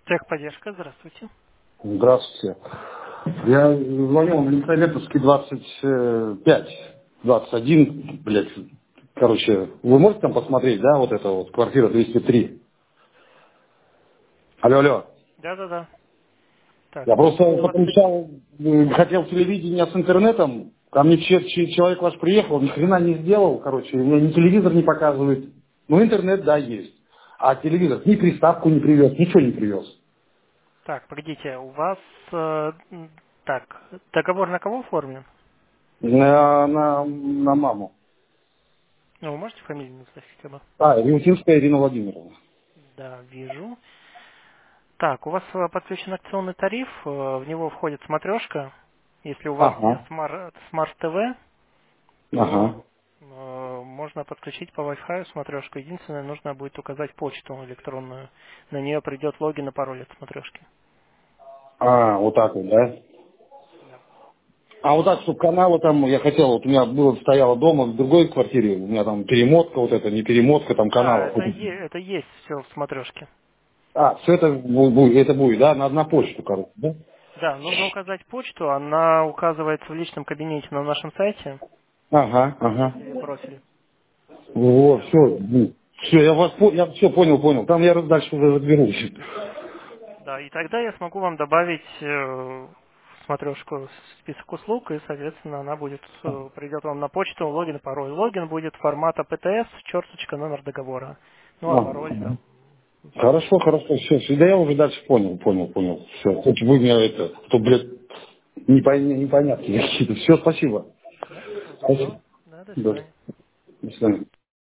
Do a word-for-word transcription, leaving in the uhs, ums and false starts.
Техподдержка, здравствуйте. Здравствуйте. Я звонил в Елизаветовский двадцать пять, двадцать один, блядь. Короче, вы можете там посмотреть, да, вот это вот, квартира двести три? Алло, алло. Да-да-да. Я Так, просто восемь двадцать. подключал, э, хотел телевидение с интернетом, ко мне че- че- человек ваш приехал, ни хрена не сделал, короче, у меня ни телевизор не показывает. Ну, интернет, да, есть. А телевизор ни приставку не привез, ничего не привез. Так, погодите, у вас... э, м, так, договор на кого оформлен? На, на, на маму. Ну, вы можете фамилию назвать хотя бы? А, Вилтинская Ирина Владимировна. Да, вижу. Так, у вас э, подключен акционный тариф, э, в него входит смотрешка. Если у вас есть Ага, смар- смарт-ТВ, то ага. э, можно подключить по Wi-Fi смотрешку. Единственное, нужно будет указать почту электронную. На нее придет логин и пароль от смотрешки. А, вот так вот, да? Да. А вот так, чтобы каналы там, я хотел, вот у меня было, стояло дома в другой квартире, у меня там перемотка вот эта, не перемотка там Да, каналов. это, е- это есть все в смотрешке. А, все это бу- будет, это будет, да, на, на почту, короче, да? Да, нужно указать почту, она указывается в личном кабинете на нашем сайте, Ага, в ага. разделе профиль. Вот, все, все, я вас по- я все понял, понял. Там я дальше уже разберусь. Да, и тогда я смогу вам добавить э, в смотрешку список услуг, и, соответственно, она будет, э, придет вам на почту логин и пароль. Логин будет формата пэ тэ эс, черточка, номер договора. Ну, а А, пароль там хорошо, соответственно. хорошо, все, да я уже дальше понял, понял, понял. Все, хоть вы меня это, то, блядь, непон- непонятки какие-то. Все, спасибо. Да, всего доброго. Спасибо. Да, до Да. свидания. До свидания.